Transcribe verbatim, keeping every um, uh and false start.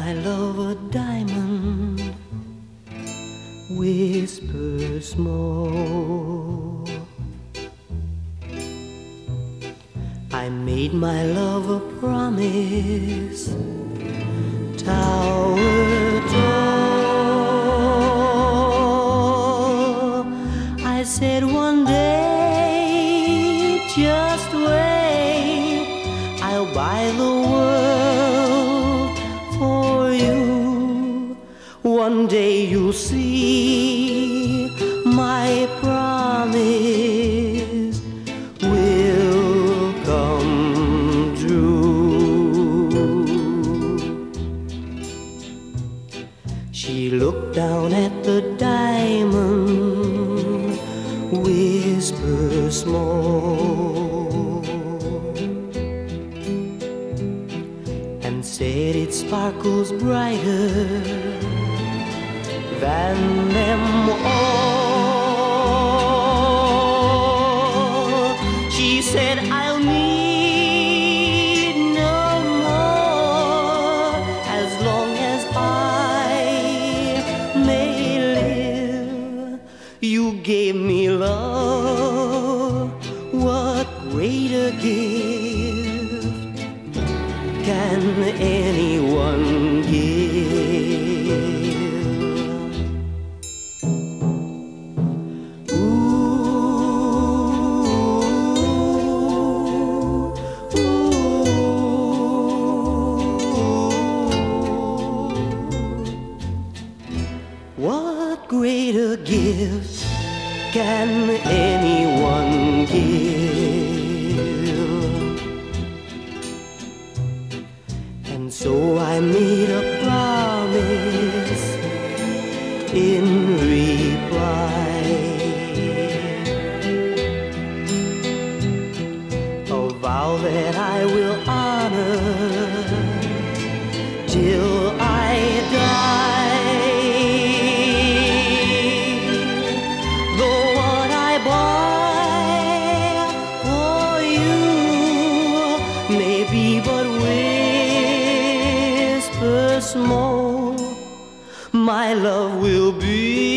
my love a diamond, whisper small. I made my love a promise, tower tall. I said one day, just wait, I'll buy the world for you. One day you'll see my promise will come true. She looked down at the diamond, whisper small, and said it sparkles brighter than them all. She said, I'll need no more as long as I may live. You gave me love, what greater gift can anyone give? What greater gift can anyone give? And so I made a promise in reply, a vow that I will honor till I die. Maybe but whisper small, my love will be